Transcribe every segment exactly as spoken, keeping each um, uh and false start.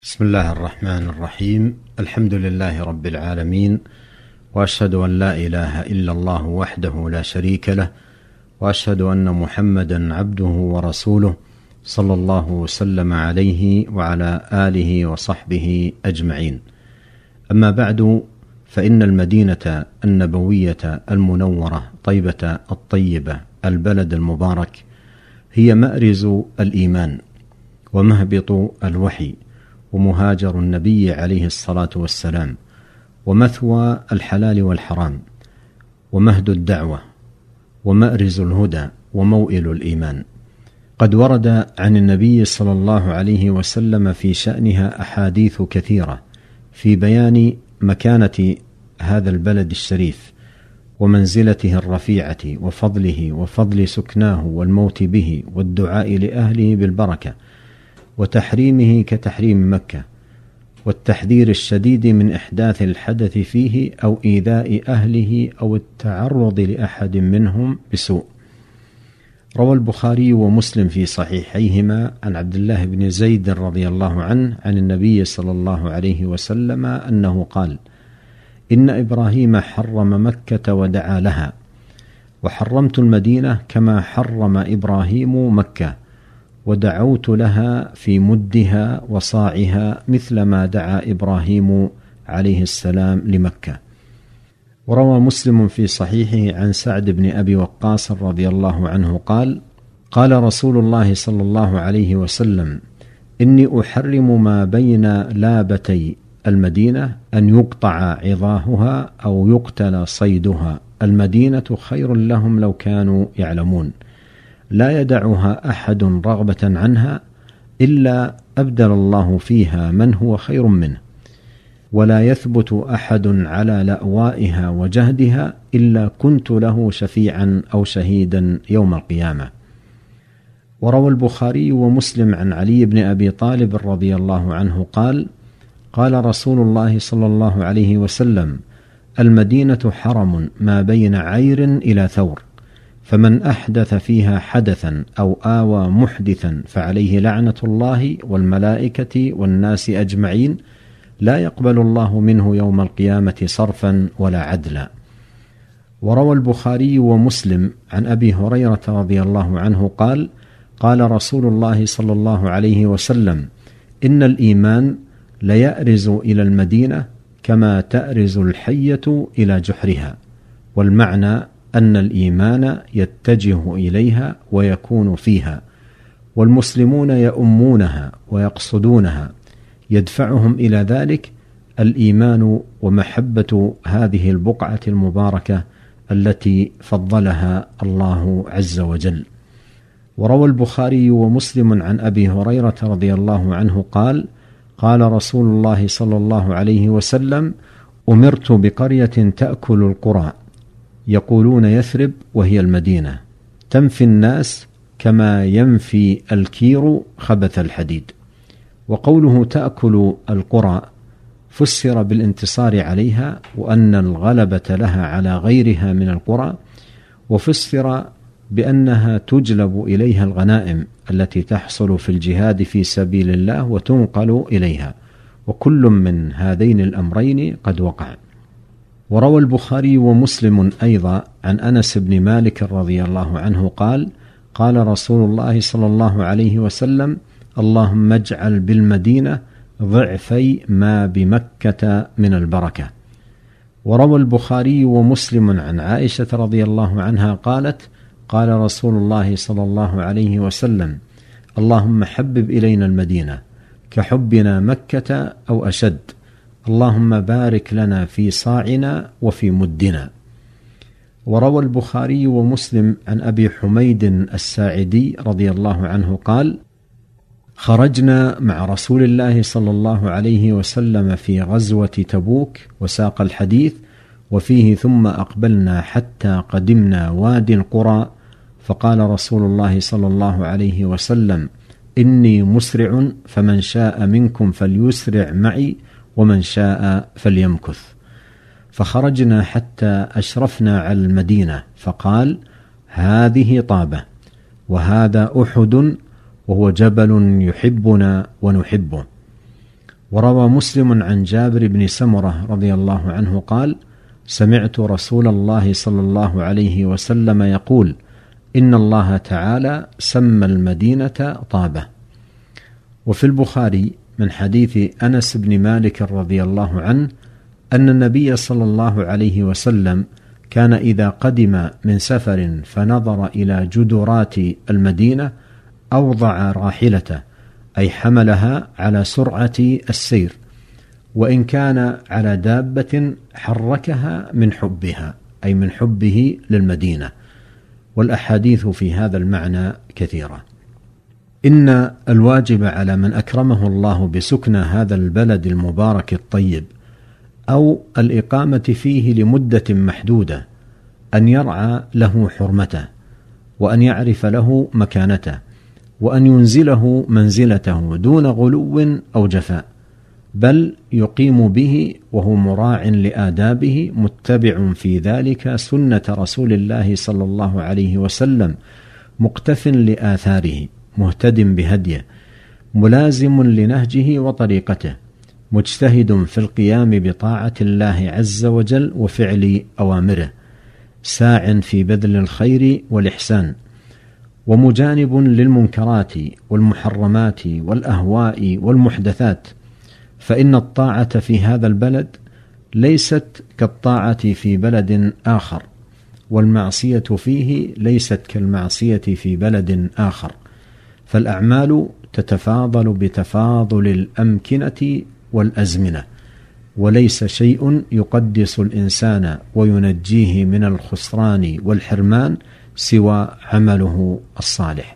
بسم الله الرحمن الرحيم. الحمد لله رب العالمين، وأشهد أن لا إله إلا الله وحده لا شريك له، وأشهد أن محمدا عبده ورسوله صلى الله وسلم عليه وعلى آله وصحبه أجمعين. أما بعد، فإن المدينة النبوية المنورة طيبة الطيبة البلد المبارك هي مأرز الإيمان ومهبط الوحي ومهاجر النبي عليه الصلاة والسلام، ومثوى الحلال والحرام، ومهد الدعوة، ومأرز الهدى، وموئل الإيمان. قد ورد عن النبي صلى الله عليه وسلم في شأنها أحاديث كثيرة في بيان مكانة هذا البلد الشريف ومنزلته الرفيعة وفضله وفضل سكناه والموت به والدعاء لأهله بالبركة، وتحريمه كتحريم مكة، والتحذير الشديد من إحداث الحدث فيه أو إيذاء أهله أو التعرض لأحد منهم بسوء. روى البخاري ومسلم في صحيحيهما عن عبد الله بن زيد رضي الله عنه عن النبي صلى الله عليه وسلم أنه قال: إن إبراهيم حرم مكة ودعا لها، وحرمت المدينة كما حرم إبراهيم مكة، ودعوت لها في مدها وصاعها مثل ما دعا إبراهيم عليه السلام لمكة. وروى مسلم في صحيحه عن سعد بن أبي وقاص رضي الله عنه قال: قال رسول الله صلى الله عليه وسلم: إني أحرم ما بين لابتي المدينة أن يقطع عظاهها أو يقتل صيدها، المدينة خير لهم لو كانوا يعلمون، لا يدعها أحد رغبة عنها إلا أبدل الله فيها من هو خير منه، ولا يثبت أحد على لأوائها وجهدها إلا كنت له شفيعا أو شهيدا يوم القيامة. وروى البخاري ومسلم عن علي بن أبي طالب رضي الله عنه قال: قال رسول الله صلى الله عليه وسلم: المدينة حرم ما بين عير إلى ثور، فمن أحدث فيها حدثا أو آوى محدثا فعليه لعنة الله والملائكة والناس أجمعين، لا يقبل الله منه يوم القيامة صرفا ولا عدلا. وروى البخاري ومسلم عن أبي هريرة رضي الله عنه قال: قال رسول الله صلى الله عليه وسلم: إن الإيمان ليأرز إلى المدينة كما تأرز الحية إلى جحرها، والمعنى أن الإيمان يتجه إليها ويكون فيها، والمسلمون يؤمونها ويقصدونها، يدفعهم إلى ذلك الإيمان ومحبة هذه البقعة المباركة التي فضلها الله عز وجل. وروى البخاري ومسلم عن أبي هريرة رضي الله عنه قال: قال رسول الله صلى الله عليه وسلم: أمرت بقرية تأكل القرى، يقولون يثرب وهي المدينة، تنفي الناس كما ينفي الكير خبث الحديد. وقوله تأكل القرى فسر بالانتصار عليها وأن الغلبة لها على غيرها من القرى، وفسر بأنها تجلب إليها الغنائم التي تحصل في الجهاد في سبيل الله وتنقل إليها، وكل من هذين الأمرين قد وقع. وروى البخاري ومسلم أيضا عن أنس بن مالك رضي الله عنه قال: قال رسول الله صلى الله عليه وسلم: اللهم اجعل بالمدينة ضعفي ما بمكة من البركة. وروى البخاري ومسلم عن عائشة رضي الله عنها قالت: قال رسول الله صلى الله عليه وسلم: اللهم حبب إلينا المدينة كحبنا مكة أو أشد، اللهم بارك لنا في صاعنا وفي مدنا. وروى البخاري ومسلم عن أبي حميد الساعدي رضي الله عنه قال: خرجنا مع رسول الله صلى الله عليه وسلم في غزوة تبوك، وساق الحديث وفيه: ثم أقبلنا حتى قدمنا وادي القرى، فقال رسول الله صلى الله عليه وسلم: إني مسرع، فمن شاء منكم فليسرع معي، ومن شاء فليمكث. فخرجنا حتى أشرفنا على المدينة، فقال: هذه طابة، وهذا أحد، وهو جبل يحبنا ونحبه. وروى مسلم عن جابر بن سمرة رضي الله عنه قال: سمعت رسول الله صلى الله عليه وسلم يقول: إن الله تعالى سمى المدينة طابة. وفي البخاري من حديث أنس بن مالك رضي الله عنه أن النبي صلى الله عليه وسلم كان إذا قدم من سفر فنظر إلى جدرات المدينة أوضع راحلته، أي حملها على سرعة السير، وإن كان على دابة حركها من حبها، أي من حبه للمدينة. والأحاديث في هذا المعنى كثيرة. إن الواجب على من أكرمه الله بسكن هذا البلد المبارك الطيب أو الإقامة فيه لمدة محدودة أن يرعى له حرمته، وأن يعرف له مكانته، وأن ينزله منزلته دون غلو أو جفاء، بل يقيم به وهو مراع لآدابه، متبع في ذلك سنة رسول الله صلى الله عليه وسلم، مقتف لآثاره، مهتد بهديه، ملازم لنهجه وطريقته، مجتهد في القيام بطاعة الله عز وجل وفعل أوامره، ساع في بذل الخير والإحسان، ومجانب للمنكرات والمحرمات والأهواء والمحدثات. فإن الطاعة في هذا البلد ليست كالطاعة في بلد آخر، والمعصية فيه ليست كالمعصية في بلد آخر، فالأعمال تتفاضل بتفاضل الأمكنة والأزمنة، وليس شيء يقدس الإنسان وينجيه من الخسران والحرمان سوى عمله الصالح.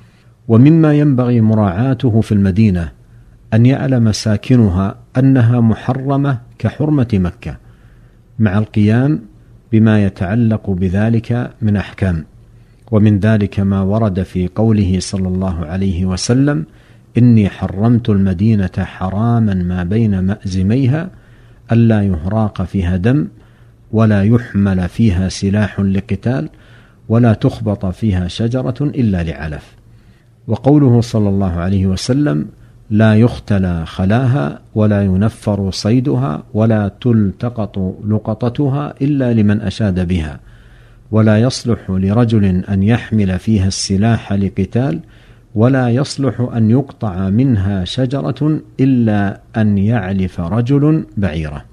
ومما ينبغي مراعاته في المدينة أن يعلم ساكنها أنها محرمة كحرمة مكة، مع القيام بما يتعلق بذلك من أحكام. ومن ذلك ما ورد في قوله صلى الله عليه وسلم: إني حرمت المدينة حراما ما بين مأزميها ألا يهراق فيها دم، ولا يحمل فيها سلاح لقتال، ولا تخبط فيها شجرة إلا لعلف. وقوله صلى الله عليه وسلم: لا يختلى خلاها، ولا ينفر صيدها، ولا تلتقط لقطتها إلا لمن أشاد بها، ولا يصلح لرجل أن يحمل فيها السلاح لقتال، ولا يصلح أن يقطع منها شجرة إلا أن يعلف رجل بعيره.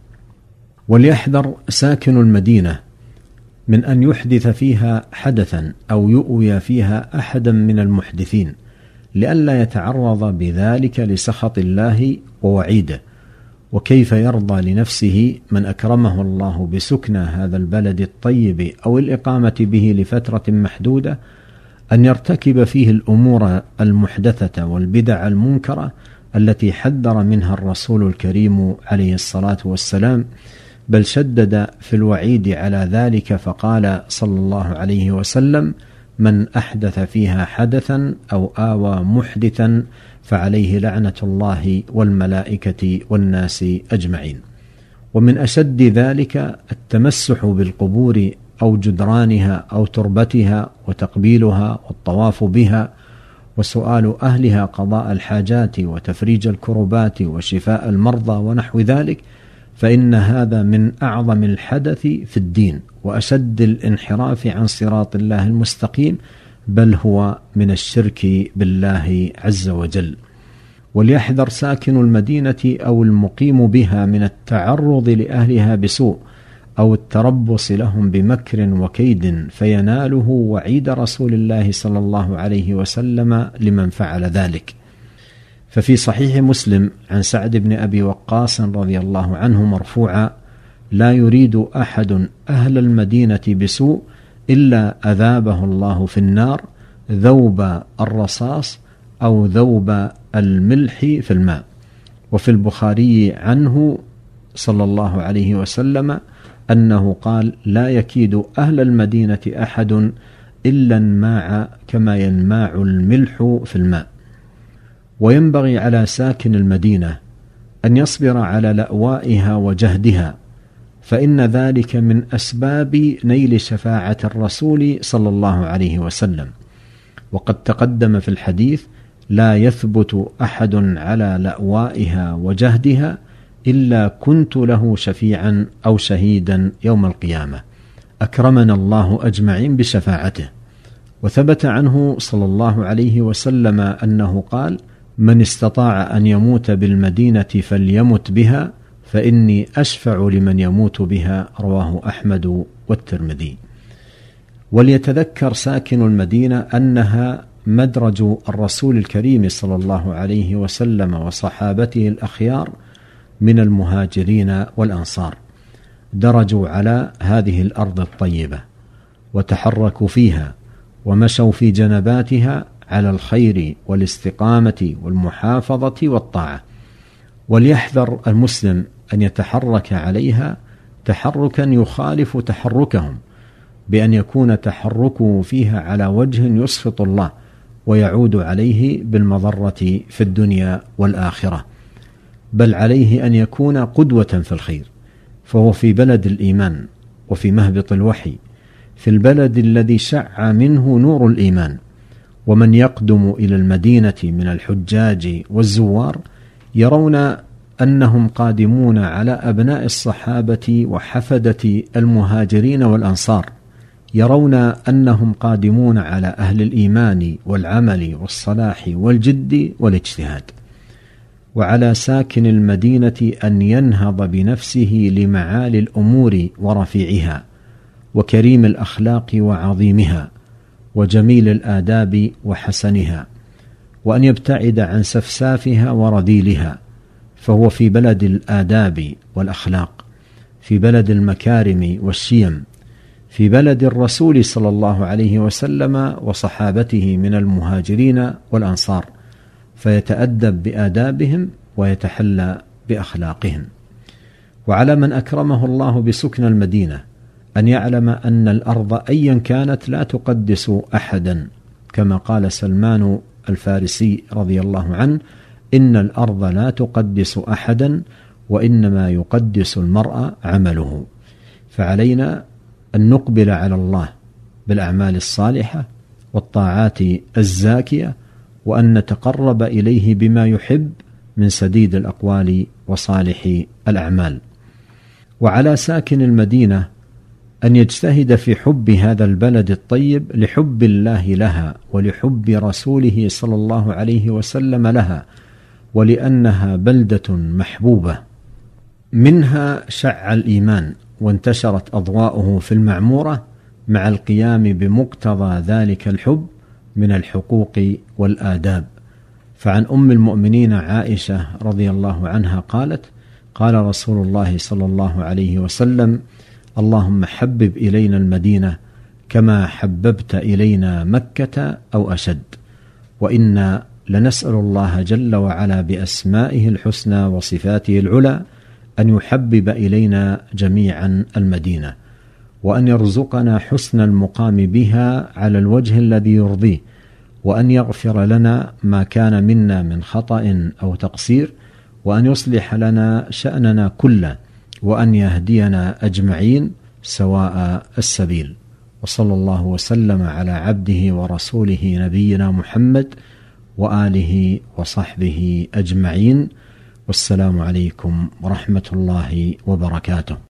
وليحذر ساكن المدينة من أن يحدث فيها حدثا أو يؤوي فيها أحدا من المحدثين، لئلا يتعرض بذلك لسخط الله ووعيده. وكيف يرضى لنفسه من أكرمه الله بسكن هذا البلد الطيب أو الإقامة به لفترة محدودة أن يرتكب فيه الأمور المحدثة والبدع المنكرة التي حذر منها الرسول الكريم عليه الصلاة والسلام، بل شدد في الوعيد على ذلك فقال صلى الله عليه وسلم: من أحدث فيها حدثا أو آوى محدثا فعليه لعنة الله والملائكة والناس أجمعين. ومن أشد ذلك التمسح بالقبور أو جدرانها أو تربتها وتقبيلها والطواف بها وسؤال أهلها قضاء الحاجات وتفريج الكربات وشفاء المرضى ونحو ذلك، فإن هذا من أعظم الحدث في الدين وأشد الانحراف عن صراط الله المستقيم، بل هو من الشرك بالله عز وجل. وليحذر ساكن المدينة أو المقيم بها من التعرض لأهلها بسوء أو التربص لهم بمكر وكيد فيناله وعيد رسول الله صلى الله عليه وسلم لمن فعل ذلك. ففي صحيح مسلم عن سعد بن أبي وقاص رضي الله عنه مرفوعا: لا يريد أحد أهل المدينة بسوء إلا أذابه الله في النار ذوب الرصاص أو ذوب الملح في الماء. وفي البخاري عنه صلى الله عليه وسلم أنه قال: لا يكيد أهل المدينة أحد إلا انماع كما ينماع الملح في الماء. وينبغي على ساكن المدينة أن يصبر على لأوائها وجهدها، فإن ذلك من أسباب نيل شفاعة الرسول صلى الله عليه وسلم. وقد تقدم في الحديث: لا يثبت أحد على لأوائها وجهدها إلا كنت له شفيعا أو شهيدا يوم القيامة، أكرمنا الله أجمعين بشفاعته. وثبت عنه صلى الله عليه وسلم أنه قال: من استطاع أن يموت بالمدينة فليمت بها فإني أشفع لمن يموت بها، رواه أحمد والترمذي. وليتذكر ساكن المدينة أنها مدرج الرسول الكريم صلى الله عليه وسلم وصحابته الأخيار من المهاجرين والأنصار، درجوا على هذه الأرض الطيبة وتحركوا فيها ومشوا في جنباتها على الخير والاستقامة والمحافظة والطاعة. وليحذر المسلم أن يتحرك عليها تحركا يخالف تحركهم، بأن يكون تحركه فيها على وجه يسخط الله ويعود عليه بالمضرة في الدنيا والآخرة، بل عليه أن يكون قدوة في الخير، فهو في بلد الإيمان وفي مهبط الوحي، في البلد الذي شع منه نور الإيمان. ومن يقدم إلى المدينة من الحجاج والزوار يرون أنهم قادمون على أبناء الصحابة وحفدة المهاجرين والأنصار، يرون أنهم قادمون على أهل الإيمان والعمل والصلاح والجد والاجتهاد. وعلى ساكن المدينة أن ينهض بنفسه لمعالي الأمور ورفيعها وكريم الأخلاق وعظيمها وجميل الآداب وحسنها، وأن يبتعد عن سفسافها ورذيلها، فهو في بلد الآداب والأخلاق، في بلد المكارم والشيم، في بلد الرسول صلى الله عليه وسلم وصحابته من المهاجرين والأنصار، فيتأدب بآدابهم ويتحلى بأخلاقهم. وعلى من أكرمه الله بسكن المدينة أن يعلم أن الأرض أيا كانت لا تقدس أحدا، كما قال سلمان الفارسي رضي الله عنه: إن الأرض لا تقدس أحدا وإنما يقدس المرء عمله. فعلينا أن نقبل على الله بالأعمال الصالحة والطاعات الزاكية، وأن نتقرب إليه بما يحب من سديد الأقوال وصالح الأعمال. وعلى ساكن المدينة أن يجتهد في حب هذا البلد الطيب لحب الله لها ولحب رسوله صلى الله عليه وسلم لها، ولأنها بلدة محبوبة منها شع الإيمان وانتشرت أضواؤه في المعمورة، مع القيام بمقتضى ذلك الحب من الحقوق والآداب. فعن أم المؤمنين عائشة رضي الله عنها قالت: قال رسول الله صلى الله عليه وسلم: اللهم حبب إلينا المدينة كما حببت إلينا مكة أو أشد. وإنا لنسأل الله جل وعلا بأسمائه الحسنى وصفاته العلى أن يحبب إلينا جميعا المدينة، وأن يرزقنا حسن المقام بها على الوجه الذي يرضيه، وأن يغفر لنا ما كان منا من خطأ أو تقصير، وأن يصلح لنا شأننا كله، وأن يهدينا أجمعين سواء السبيل. وصلى الله وسلم على عبده ورسوله نبينا محمد وآله وصحبه أجمعين، والسلام عليكم ورحمة الله وبركاته.